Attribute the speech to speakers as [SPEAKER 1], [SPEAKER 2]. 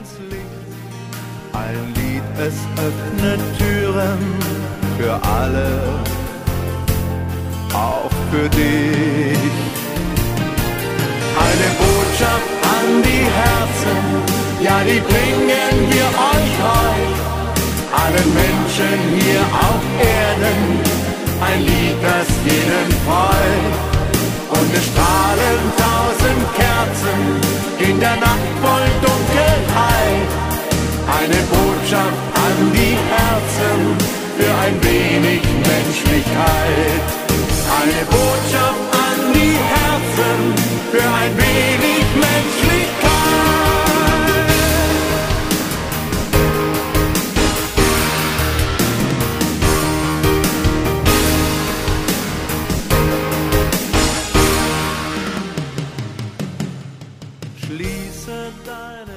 [SPEAKER 1] ins Licht. Ein Lied, es öffnet Türen für alle, auch für dich. Eine Botschaft an die Herzen, ja, die bringen wir euch heut. Allen Menschen hier auf Erden, ein Lied, das jeden freut. Und es strahlen 1000 Kerzen in der Nacht voll Dunkelheit. Eine Botschaft an die Herzen für ein wenig Menschlichkeit. Eine Botschaft an die Herzen für ein wenig Menschlichkeit. Schließe deine